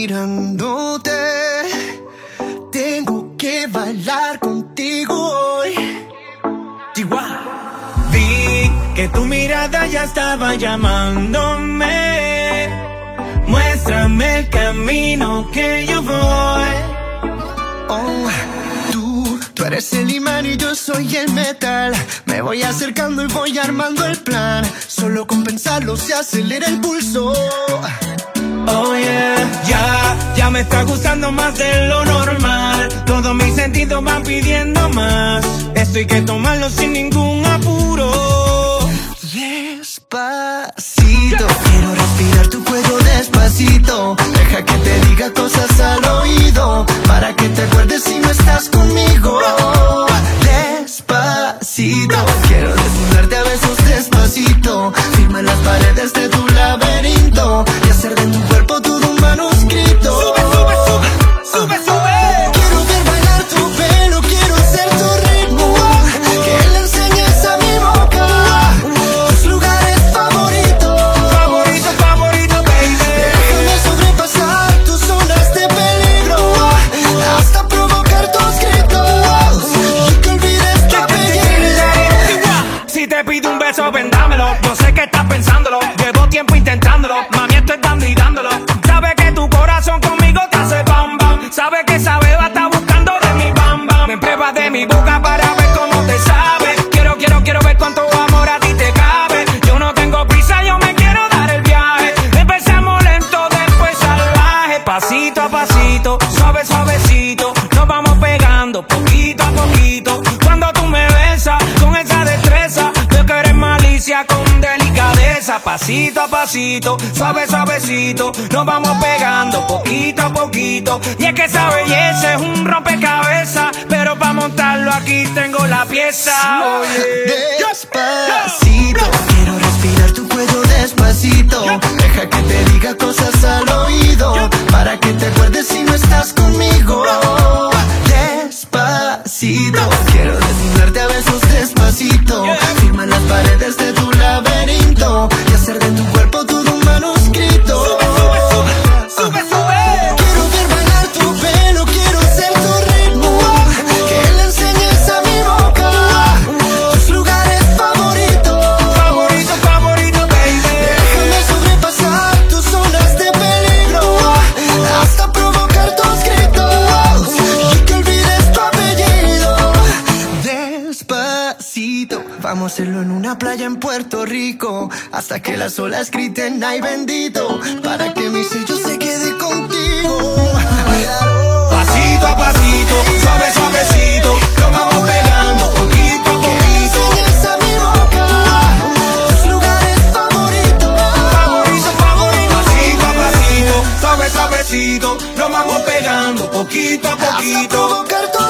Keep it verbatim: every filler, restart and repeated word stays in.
mirándote. Tengo que bailar contigo hoy. Chihuahua. Vi que tu mirada ya estaba llamándome. Muéstrame el camino que yo voy. Oh, tú, tú eres el imán y yo soy el metal. Me voy acercando y voy armando el plan. Solo con pensarlo se acelera el pulso. Oh yeah, ya, ya me está gustando más de lo normal. Todos mis sentidos van pidiendo más. Esto hay que tomarlo sin ningún apuro. Despacito, quiero respirar tu cuello despacito. Deja que te diga cosas al oído, para que te acuerdes si no estás conmigo. Despacito, quiero desnudarte a besos despacito. Firma las paredes de tu laberinto y hacer de tu cuerpo todo un manuscrito. Sube, sube, sube, sube, sube. Quiero ver bailar tu pelo, quiero ser tu ritmo. Que le enseñes a mi boca tus lugares favoritos. Favorito, favorito, baby. Déjame sobrepasar tus zonas de peligro hasta provocar tus gritos y que olvides tu apellido. Si te pido un beso, vendámelo. Yo sé que estás pensándolo. Llevo tiempo intentándolo. Mami, esto es dando y dándolo. Sabe que tu corazón conmigo te hace bam bam. Sabe que esa beba está buscando de mi bam bam. Me pruebas de mi boca para ver cómo te sabe. Quiero, quiero, quiero ver cuánto amor a ti te cabe. Yo no tengo prisa, yo me quiero dar el viaje. Empezamos lento, después salvaje. Pasito a pasito, suave, suavecito. Nos vamos pegando poquito a poquito. Cuando tú me besas con esa destreza, veo que eres malicia con delicadeza. Pasito a pasito, suave, suavecito. Nos vamos pegando poquito a poquito. Y es que esa belleza es un rompecabezas, pero para montarlo aquí tengo la pieza. Oye. Despacito, quiero respirar tu cuello despacito. Deja que te diga cosas al oído, para que te acuerdes si no estás conmigo. Despacito, quiero desnudarte a besos despacito. Firma las paredes de tu laberinto y hacer de tu cuerpo todo un manuscrito. Sube, sube, sube, sube. Quiero ver bailar tu pelo, quiero ser tu ritmo. Que le enseñes a mi boca tus lugares favoritos. Favorito, favorito, baby. Déjame sobrepasar tus zonas de peligro hasta provocar tus gritos y que olvides tu apellido. Despacito, vamos a hacerlo en una playa en Puerto Rico, hasta que las olas griten ay bendito, para que mi sello se quede contigo. Pasito a pasito, suave, suavecito. Nos vamos pegando poquito a poquito. Enseñas a mi boca tus lugares favoritos. Favorito, favorito. Pasito a pasito, suave, suavecito. Nos vamos pegando poquito a Hasta poquito. provocar tu